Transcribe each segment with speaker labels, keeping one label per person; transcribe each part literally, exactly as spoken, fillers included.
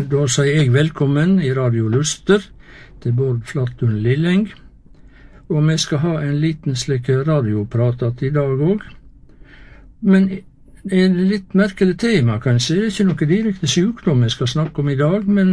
Speaker 1: Da sier jeg velkommen i Radio Luster til Bård Flattun Lilleng, og vi skal ha en liten slik radiopratat i dag også. Men det er et litt merkelig tema, kanskje. Det er ikke noe direkte sykdom vi skal snakke om i dag, men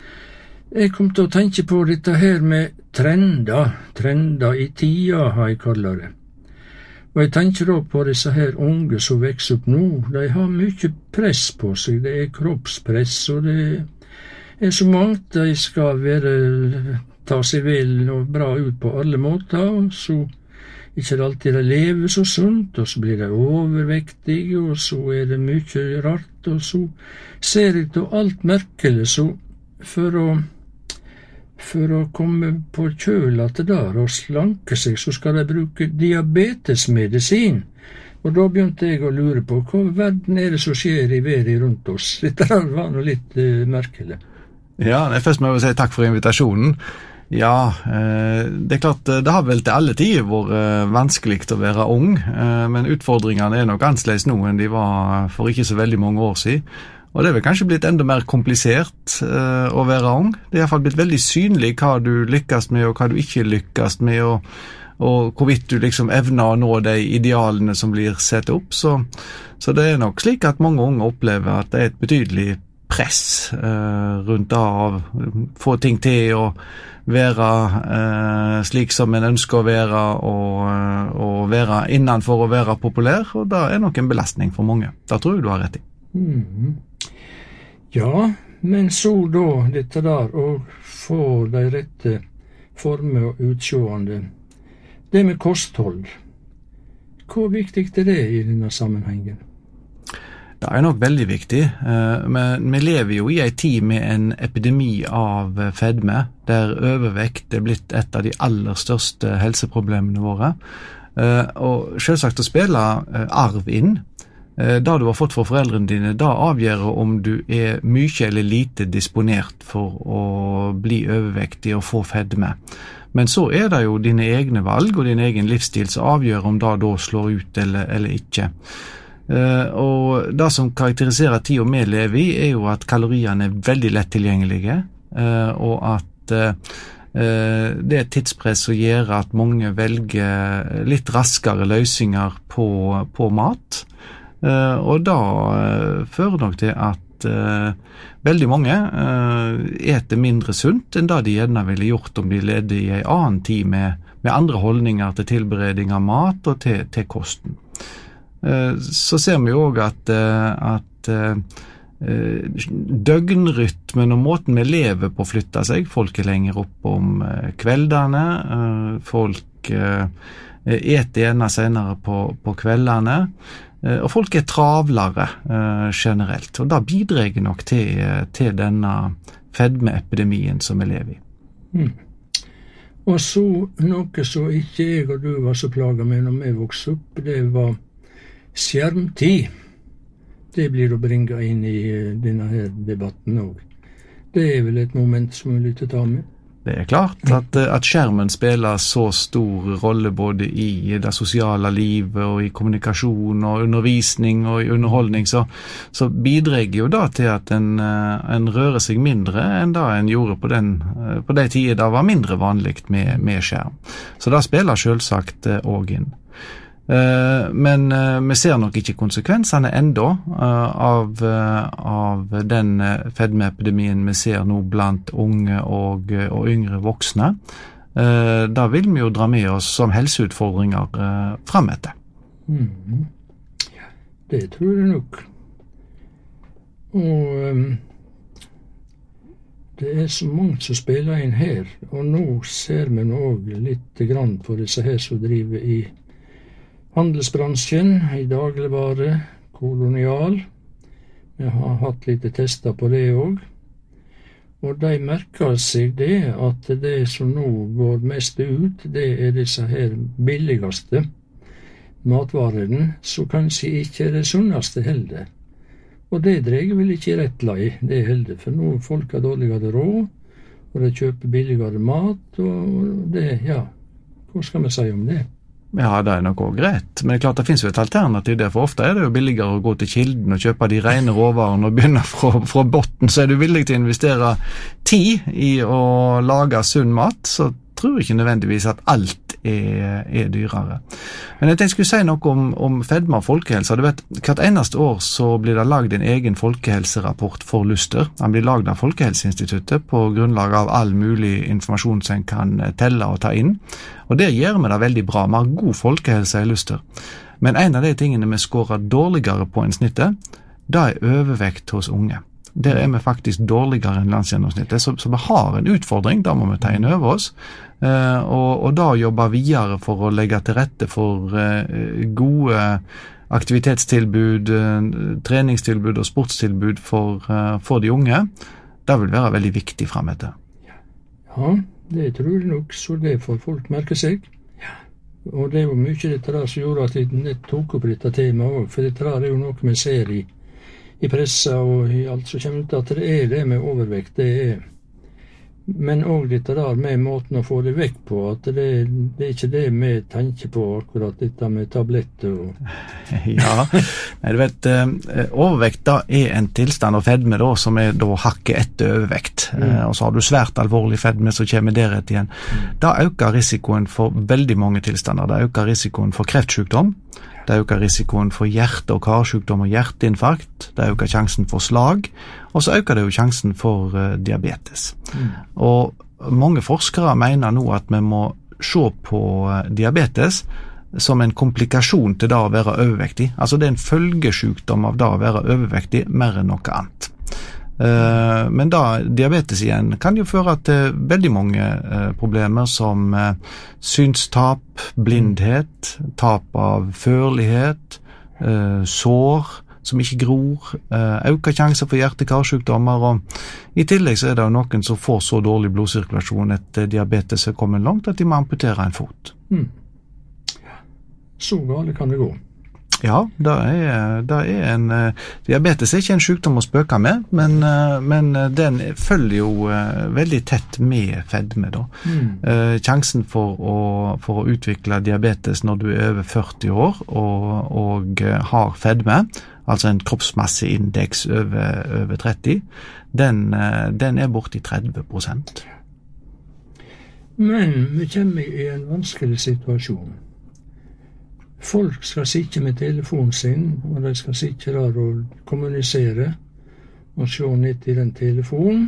Speaker 1: jeg kom til å tenke på dette her med trender, trender i tida, har jeg kallet det. Og jeg tenker da på disse her unge som vekser opp nå. De har mye press på seg. Det er kroppspress, og det er så mangt. De skal være, ta seg vel og bra ut på alle måter, og så ikke det alltid de lever så sunt, og så blir de overvektige, og så er det mye rart, og så ser jeg til alt merkelig, så for å For å komme på kjøla til der og slanke seg, så skal de bruke diabetesmedisin. Og da begynte jeg å lure på, hva verden er det som skjer i verden rundt oss? Dette var noe litt uh, merkelig.
Speaker 2: Ja, først må jeg si takk for invitasjonen. Ja, eh, det er klart, det har vel til alle tider vært eh, vanskelig å være ung, eh, men utfordringene er nok annerledes nå enn de var for ikke så veldig mange år siden. Og det er vel kanskje blitt enda mer komplisert uh, å være ung. Det er i hvert fall blitt veldig synlig hva du lykkes med, og hva du ikke lykkes med, og, og hvorvidt du liksom evner å nå de idealene som blir sett opp. Så, så det er nok slik at mange unge opplever at det er et betydelig press uh, rundt det av få ting til å være uh, slik som en ønsker å være, og, uh, og være innenfor å være populær, og det er nok en belastning for mange. Det tror jeg du har rett i.
Speaker 1: Mm. Ja, men så da dette der, og få de rette former og utsjående. Det med kosthold, hvor viktig er det i denne sammenhengen?
Speaker 2: Det er nok veldig viktig, men vi lever jo i en tid med en epidemi av fedme, der overvekt er blitt et av de aller største helseproblemene våre. Og selvsagt å spille arv inn, det du har fått fra foreldrene dine, da avgjør om du er mye eller lite disponert for å bli overvektig og få fedme. Men så er det jo dine egne valg og din egen livsstil som avgjør om det da slår ut eller, eller ikke. Og det som karakteriserer tida vi lever i, er jo at kaloriene er veldig lett tilgjengelige, og at det er et tidspress som gjør at mange velger litt raskere løsninger på, på mat. Uh, og da uh, fører nok til at uh, veldig mange uh, eter mindre sunt enn det de gjerne ville gjort om de levde i en annen tid med, med andre holdninger til tilberedning av mat og til, til kosten. Uh, så ser vi jo også at, uh, at uh, døgnrytmen og måten vi lever på flytter seg. Folk er lenger opp om uh, kveldene, uh, folk uh, eter gjerne senere på, på kveldene, og folk er travlere uh, generelt, og da bidrar nok til, til denne fedmeepidemien som vi lever i.
Speaker 1: Mm. Og så noe som ikke jeg og du var så plaget med når vi vokste opp, det var skjermtid. Det blir å bringe inn i denne her debatten også. Det er vel et moment som er litt å ta med.
Speaker 2: Det er klart at, at skjermen spiller så stor rolle både i det sosiale livet og i kommunikasjon og undervisning og i underholdning, så, så bidrar jo da til at en, en rører seg mindre enn da en gjorde på den, på de tider det var mindre vanlig med, med skjerm. Så det spiller selvsagt også inn. Uh, men uh, vi ser nok ikke konsekvensene enda uh, av, uh, av den uh, fedmeepidemien vi ser nå blant unge og, uh, og yngre voksne. Uh, da vil vi jo dra med oss som helseutfordringer uh, fremetter.
Speaker 1: Mm. Ja, det tror jeg nok. Og um, det er så mange som spiller inn her, og nå ser vi nå også litt grann på disse her som driver i handelsbransjen, i dagligvare, kolonial. Vi har hatt litt tester på det også. Og de merker seg det at det som nå går mest ut, det er disse her billigste matvarene, som kanskje ikke er det sunneste heller. Og det dreier vel ikke rett lei, det heller, for nå folk har dårligere råd, og de kjøper billigere mat, og det, ja, hva skal vi si om det?
Speaker 2: Ja, det er nok også greit, men det er klart det finnes jo et alternativ der, for ofte er det jo billigere å gå til kilden og kjøpe de rene råvarene og begynne fra, fra botten, så er du villig til å investere tid i å lage sunn mat, så tror jeg ikke nødvendigvis at alt er, er dyrere. Men jeg tenkte jeg skulle si noe om, om fedme og folkehelse. Du vet, hvert eneste år så blir det laget en egen folkehelserapport for Luster. Den blir laget av Folkehelseinstituttet på grunnlag av all mulig informasjon som en kan telle og ta inn. Og det gjør vi det veldig bra. Vi har god folkehelse i Luster. Men en av de tingene vi skårer dårligere på enn snittet, det er overvekt hos unge. Der er vi faktisk dårligere enn landsgjennomsnittet, så, så vi har en utfordring, da må vi ta inn over oss, eh, og, og da jobbe videre for å legge til rette for eh, gode aktivitetstilbud, eh, treningstilbud og sportstilbud for, eh, for de unge. Det vil være veldig viktig fremover.
Speaker 1: Ja, det tror jeg nok, så det får folk merke seg. Ja. Og det var mye dette der som gjorde at jeg tok opp dette temaet også, for dette der er jo noe vi ser i i pressa og i alt som kommer ut, at det er det med overvekt, det er. Men også dette der med måten å få det vekk på, at det, det er ikke det vi tenker på akkurat dette med tabletter og...
Speaker 2: Ja, nei, du vet, overvekt da er en tilstand av fedme da, som er da hakket etter overvekt. Mm. Og så har du svært alvorlig fedme, så kommer det rett igjen. Mm. Da øker risikoen for veldig mange tilstander. Da øker risikoen for kreftsykdom, det øker risikoen for hjerte- og karsykdom og hjerteinfarkt, det øker sjansen for slag, og så øker det jo sjansen for uh, diabetes. Mm. Og mange forskere mener nå at vi må se på uh, diabetes som en komplikasjon til det å være overvektig. Altså det er en følgesykdom av det å være overvektig mer enn noe annet. Uh, men da diabetes igjen kan jo føre til veldig mange uh, problemer som uh, synstap, blindhet, tap av førlighet, uh, sår som ikke gror, uh, øker sjanser for hjerte-karsykdommer, og i tillegg så er det jo noen som får så dårlig blodsirkulasjon etter diabetes er kommet langt at de må amputere en fot.
Speaker 1: Mm. Så galt kan det gå.
Speaker 2: Ja, det er, det er en, uh, diabetes er ikke en sykdom å spøke med, men, uh, men den følger jo uh, veldig tett med fedme da. Mm. Uh, sjansen for å, for å utvikle diabetes når du er over førti år og, og uh, har fedme, altså en kroppsmasseindeks over, over tretti, den, uh, den er borte i tretti prosent.
Speaker 1: Men vi kommer i en vanskelig situasjon. Folk skal sitte med telefonen sin, og de skal sitte der og kommunisere, og se ned i den telefonen,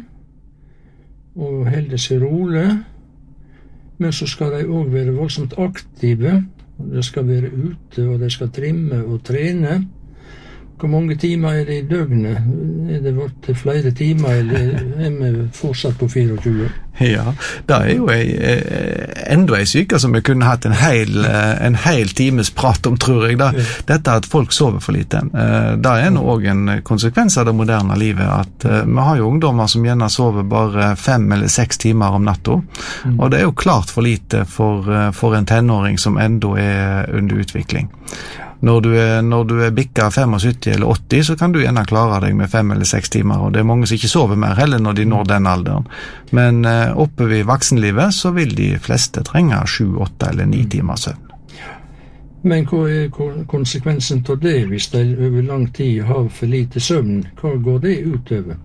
Speaker 1: og holde seg rolig. Men så skal de også være voldsomt aktive, og de skal være ute, og de skal trimme og trene. Hvor mange timer er det i døgnet? Er det vært flere timer, eller er vi fortsatt på fireogtjue?
Speaker 2: Ja, det er jo ei, enda ei syke som vi kunne hatt en hel, en hel times prat om, tror jeg. Da. Dette at folk sover for lite. Det er nå også en konsekvens av det moderne livet, at vi har jo ungdommer som gjerne sover bare fem eller seks timer om natta, og det er jo klart for lite for, for en tenåring som enda er under utvikling. Når du er, når du er bikka syttifem eller åtti, så kan du gjerne klare deg med fem eller seks timer, og det er mange som ikke sover mer heller når de når den alderen. Men eh, oppe ved voksenlivet så vil de fleste trenge sju, åtte eller ni timer søvn.
Speaker 1: Men hva er konsekvensen av det hvis de over lang tid har for lite søvn? Hva går det utover?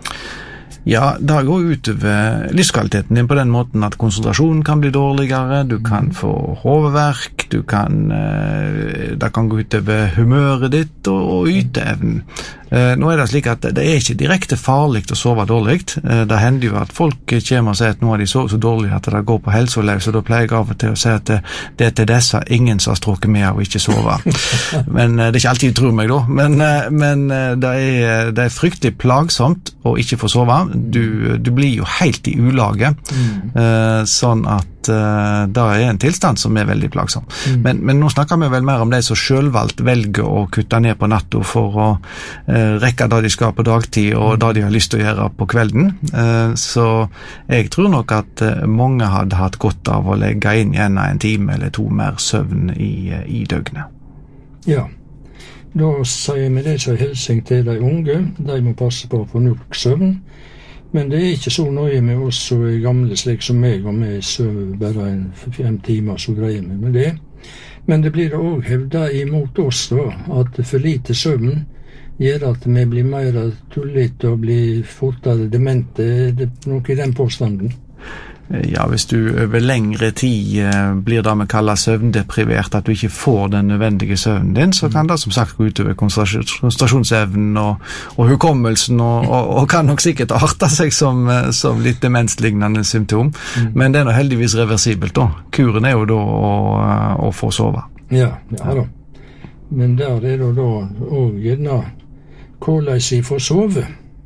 Speaker 2: Ja, det går utover livskvaliteten din på den måten at konsentrasjonen kan bli dårligere, du kan få hovedverk, du kan, det kan gå utover humøret ditt og, og yteevnen. Nå er det slik at det er ikke direkte farlig å sove dårlig. Det hender jo at folk kommer og sier at nå har de sovet så dårlig at det går på helseopplev, så da pleier jeg av og til å si at det er til disse ingen som har strukket med å ikke sove. Men det er ikke alltid du tror meg da. Men, men det, er, det er fryktelig plagsomt å ikke få sove. Du, du blir jo helt i ulage, mm. sånn at uh, det er en tilstand som er veldig plagsom. Mm. Men, men nå snakker vi vel mer om de som selvvalgt velger å kutte ned på natta for å uh, rekke det de skal på dagtid og det de har lyst til å gjøre på kvelden. Uh, så jeg tror nok at uh, mange hadde hatt godt av å legge inn igjen en time eller to mer søvn i, uh, i døgnet.
Speaker 1: Ja, da sier vi det som hilsing til de unge. De må passe på å få nok søvn. Men det er ikke så nøye med oss som er gamle slik som meg, og vi sover bare en fem timer, så greier vi med det. Men det blir også hevdet imot oss da, at for lite søvn gjør at vi blir mer tullete og blir fortere demente. Er det noe i den påstanden?
Speaker 2: Ja, hvis du over lengre tid eh, blir det vi kaller søvndeprivert, at du ikke får den nødvendige søvnen din, så kan det som sagt gå utover konsentrasjonsevnen og, og hukommelsen, og, og, og kan nok sikkert arte seg som, som litt demenslignende symptom. Mm. Men det er nå heldigvis reversibelt da. Kuren er jo da å, å få sove.
Speaker 1: Ja, ja da. Men der er det da også gjerne hvordan jeg får sove.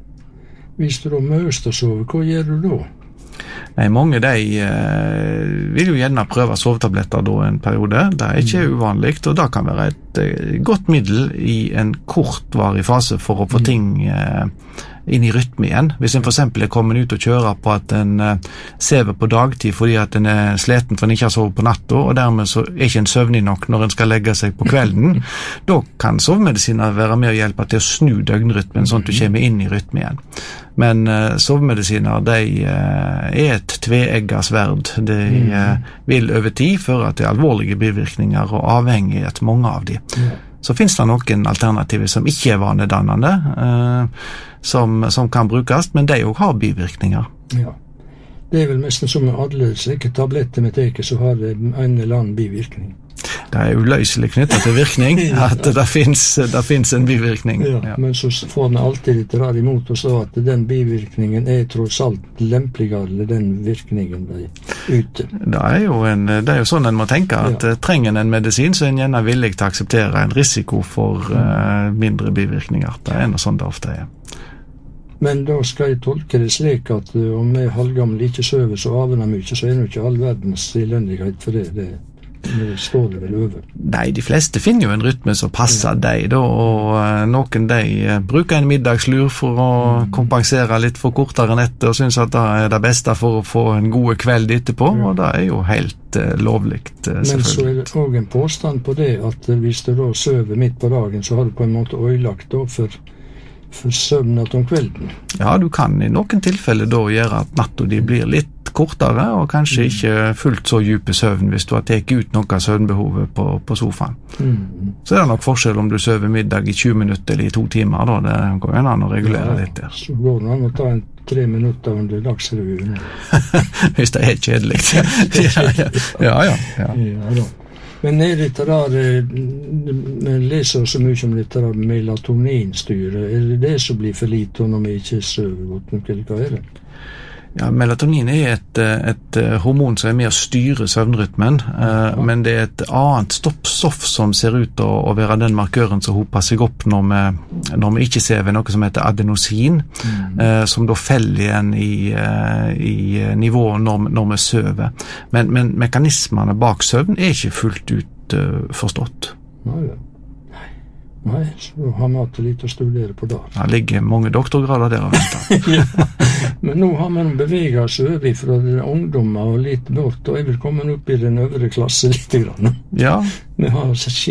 Speaker 1: Hvis du da møst å sove, hva gjør du da?
Speaker 2: Nei, mange de eh, vil jo gjerne prøve sovetabletter da en periode. Det er ikke mm. uvanligt, og det kan være et eh, godt middel i en kortvarig fase for å få mm. ting eh, inn i rytme igjen. Hvis en for eksempel er kommet ut og kjører på at en eh, sever på dagtid fordi at en er sleten for en ikke har sovet på natta, og dermed så er ikke en søvnig nok når en skal legge seg på kvelden, da kan sovemedisiner være med å hjelpe til å snu døgnrytmen, sånn at du kommer inn i rytme igjen. Men uh, sovemedisiner, de uh, er et tveegget sverd. De uh, vil over tid føre til alvorlige bivirkninger og avhengighet, mange av de. Ja. Så finnes det noen alternativer som ikke er vanedannende, uh, som, som kan brukes, men de også har bivirkninger.
Speaker 1: Ja. Det er vel nesten som med alle slike tabletter med teke, så har det en eller annen bivirkning.
Speaker 2: Det er uløselig knyttet til virkning, at det finnes, det finnes en bivirkning.
Speaker 1: Ja, ja. Men så får den alltid litt rar imot og så at den bivirkningen er tross alt lempeligere enn den virkningen der ute. Det
Speaker 2: er jo, en, det er jo sånn en må tenke, at ja. trenger en en medisin, så er en gjerne villig til å akseptere en risiko for uh, mindre bivirkninger. Det er noe sånn det ofte er.
Speaker 1: Men da skal jeg tolke det slik at uh, om vi halvgamle ikke søver så avner mye, så er det ikke all verdens elendighet for det. Det det står det vel over.
Speaker 2: Nei, de fleste finner jo en rytme som passer deg da, og uh, noen de uh, bruker en middagslur for å mm. kompensere litt for kortere netter, og synes at det er det beste for å få en god kveld etterpå, ja. Og det er jo helt uh, lovligt, uh, selvfølgelig.
Speaker 1: Men så er det også en påstand på det, at uh, hvis du da søver midt på dagen, så har du på en måte ødelagt da for for søvnet om kvelden.
Speaker 2: Ja, du kan i noen tilfeller da gjøre at natta de blir litt kortere, og kanskje mm. ikke fullt så dype søvn hvis du har tatt ut noe av søvnbehovet på, på sofaen. Mm. Så er det nok forskjell om du søver middag i tjue minutter eller i to timer, da. Det går en an å regulere
Speaker 1: ja,
Speaker 2: litt der.
Speaker 1: Så går det an å ta en tre minutter under dagsrevyen.
Speaker 2: Hvis det er kjedelig. ja, ja, ja. ja, ja.
Speaker 1: ja da. Men er dette der, vi leser så mye om dette der melatoninstyret, er det det som blir for lite når vi ikke søver godt nok, eller hva er det?
Speaker 2: Ja, melatonin er et, et hormon som er med å styre søvnrytmen, ja. Men det er et annet stoff som ser ut å, å være den markøren som hoper seg opp når vi, når vi ikke sever, noe som heter adenosin, mm. som da feller igjen i, i nivået når, når vi søver. Men, men mekanismene bak søvn er ikke fullt ut uh, forstått.
Speaker 1: Nei, ja. Nei, så har vi hatt litt å studere på der.
Speaker 2: Det ligger mange doktorgrader der og venter.
Speaker 1: ja. Men nå har vi beveget oss over fra ungdommer og litt bort, og jeg vil komme opp i den øvre klasse litt grann.
Speaker 2: Ja.
Speaker 1: Vi har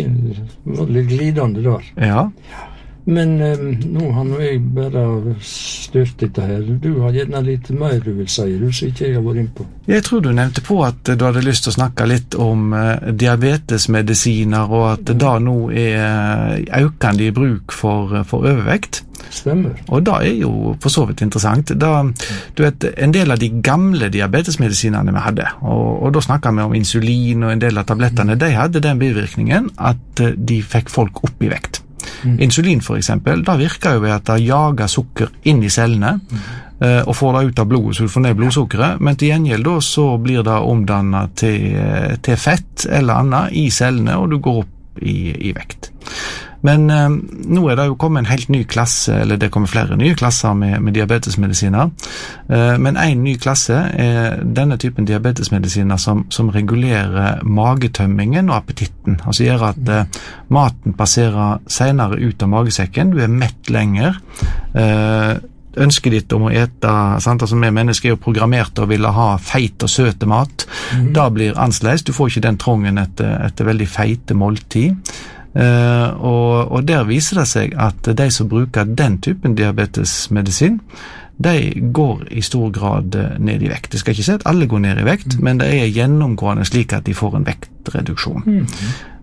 Speaker 1: vært litt glidende der.
Speaker 2: Ja.
Speaker 1: Men um, nå har jeg bare styrt dette her. Du har gjerne litt mer du vil si, du som ikke jeg har vært inn på.
Speaker 2: Jeg tror du nevnte på at du hadde lyst til å snakke litt om uh, diabetesmedisiner, og at det da nå er økende i bruk for, for overvekt.
Speaker 1: Stemmer.
Speaker 2: Og da er jo for så vidt interessant. Da, du vet, en del av de gamle diabetesmedisinerne vi hadde, og, og da snakker vi om insulin, og en del av tablettene, de hadde den bivirkningen at de fikk folk opp i vekt. Mm. Insulin for eksempel, da virker jo ved at det jager sukker inn i cellene mm. uh, og får det ut av blodet, så du får ned blodsukkeret, men til gjengjeld da så blir det omdannet til, til fett eller annet i cellene, og du går opp i, i vekt. Men eh, nå er det jo kommet en helt ny klasse, eller det kommer flere nye klasser med, med diabetesmedisiner, eh, men en ny klasse er denne typen diabetesmedisiner som, som regulerer magetømmingen og appetitten, altså gjør at eh, maten passerer senere ut av magesekken, du er mett lenger, eh, ønsket ditt om å ete, sant? Altså vi mennesker er jo programmert til å ville ha feit og søte mat, mm. da blir annerledes, du får ikke den trongen etter, etter veldig feite måltid. Uh, og, og der viser det seg at de som bruker den typen diabetesmedisin, de går i stor grad ned i vekt. Det skal ikke si at alle går ned i vekt, mm. men det er gjennomgående slik at de får en vektreduksjon. Mm.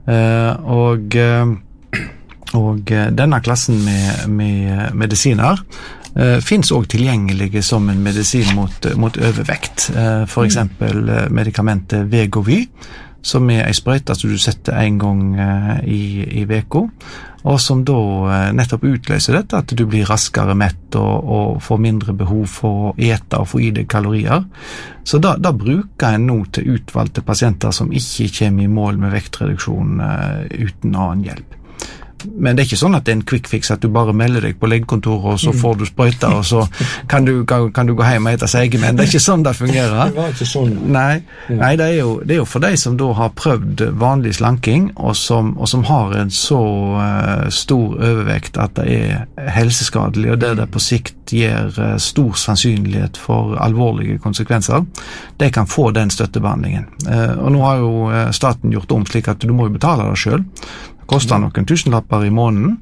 Speaker 2: Uh, og, uh, og uh, denne klassen med, med medisiner uh, finnes også tilgjengelige som en medisin mot, mot overvekt. Uh, for eksempel uh, medikamentet Wegovy, som er en sprøyte som du setter en gang uh, i, i veko, og som da uh, nettopp utløser dette, at du blir raskere mett og, og får mindre behov for å ete og få i deg kalorier. Så da, da bruker en nå til utvalgte pasienter som ikke kommer i mål med vektreduksjon uh, uten annen hjelp. Men det er ikke sånn at det er en quick fix, at du bare melder deg på legekontoret, og så får du sprøyta, og så kan du, kan, kan du gå hjem og ete seigemenn. Det er ikke sånn det fungerer.
Speaker 1: Det var ikke sånn.
Speaker 2: Nei, nei det, er jo, det er jo for de som da har prøvd vanlig slanking, og som, og som har en så uh, stor overvekt at det er helseskadelig, og det det på sikt gir uh, stor sannsynlighet for alvorlige konsekvenser. De kan få den støttebehandlingen. Uh, og nå har jo uh, staten gjort om slik at du må jo betale det selv. Koster noen tusenlapper i måneden,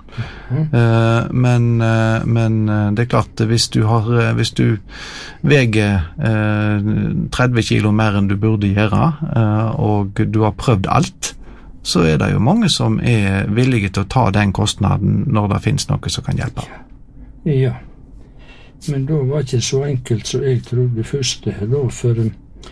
Speaker 2: uh, men, uh, men uh, det er klart, hvis du, har, uh, hvis du veger uh, tretti kilo mer enn du burde gjøre, uh, og du har prøvd alt, så er det jo mange som er villige til å ta den kostnaden når det finnes noe som kan hjelpe.
Speaker 1: Ja, men da var det ikke så enkelt som jeg trodde først, da, for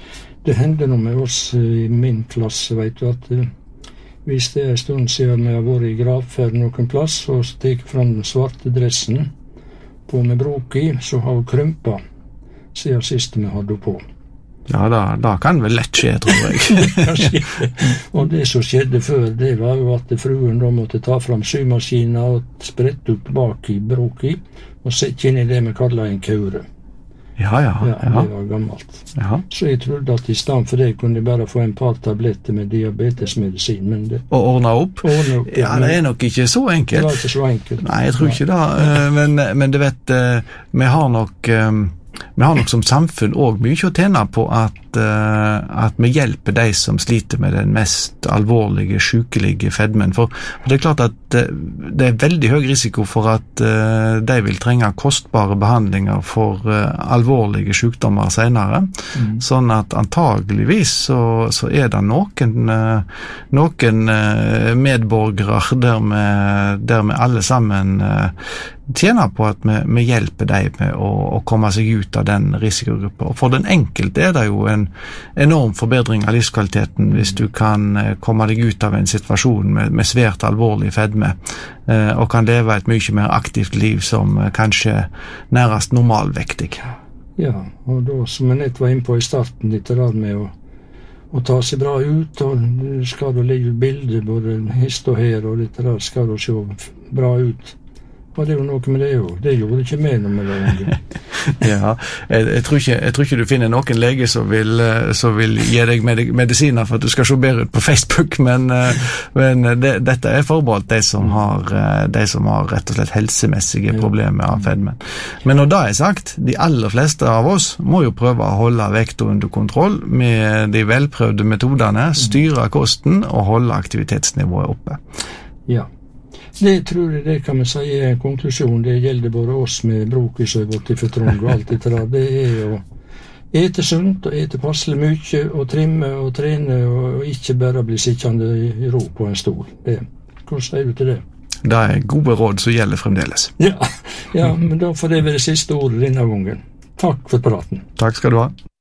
Speaker 1: det hendte noe med oss i min klasse, vet du, at hvis det er en stund siden vi har vært i gravferd noen plass, og steker fram den svarte dressen på med brok i, så har hun krympet siden siste vi hadde på.
Speaker 2: Ja, da, da kan vel lett skje, tror jeg.
Speaker 1: Og det som skjedde før, det var jo at fruen da måtte ta fram symaskinen og sprette opp bak i brok i, og sette inn i det vi kaller en kaure.
Speaker 2: Ja, ja, ja.
Speaker 1: Ja, det var gammelt.
Speaker 2: Ja.
Speaker 1: Så jeg trodde at i stedet for det kunne jeg bare få en par tabletter med diabetesmedisin, men det...
Speaker 2: Og ordne opp?
Speaker 1: Ordne opp,
Speaker 2: ja. Ja, det er nok ikke så enkelt.
Speaker 1: Det var ikke så enkelt.
Speaker 2: Nei, jeg tror ikke det, men, men du vet, vi har nok... Vi har nok som samfunn også mye å tjene på at, uh, at vi hjelper de som sliter med den mest alvorlige, sykelige fedmen. For, for det er klart at uh, det er veldig høy risiko for at uh, de vil trenge kostbare behandlinger for uh, alvorlige sykdommer senere. Mm. Sånn at antageligvis så, så er det noen, uh, noen uh, medborgere der vi, der vi alle sammen uh, tjener på at vi, vi hjelper deg med å, å komme seg ut av den risikogruppa. Og for den enkelte er det jo en enorm forbedring av livskvaliteten hvis du kan komme deg ut av en situasjon med, med svært alvorlig fedme, eh, og kan leve et mye mer aktivt liv som eh, kanskje nærmest normalvektig.
Speaker 1: Ja, og da som jeg nett var inne på i starten, litt rad med å, å ta seg bra ut, og skal du legge ut bilder både hist og her, og litt rad skal du se bra ut. Og det er jo noe med det jo. Det gjorde ikke med noe med det unge.
Speaker 2: Ja, jeg, jeg, tror ikke, jeg tror ikke du finner noen lege som vil, som vil gi deg medisiner for at du skal se bedre ut på Facebook, men, men det, dette er forbeholdt de som har, de som har rett og slett helsemessige problemer av fedmen. Men når det er sagt, de aller fleste av oss må jo prøve å holde vekta under kontroll med de velprøvde metodene, styre kosten og holde aktivitetsnivået oppe.
Speaker 1: Ja. Det tror jeg det kan vi si er en konklusjon. Det gjelder både oss med brokisøy borti for Trond og alt det der. Det er å ete sunt og ete passelig mye og trimme og trene og ikke bare bli sittende i ro på en stol. Det. Hvordan sier du til det?
Speaker 2: Det er gode råd som gjelder fremdeles.
Speaker 1: Ja, ja, men da får det være det siste ordet denne gangen. Takk for praten.
Speaker 2: Takk skal du ha.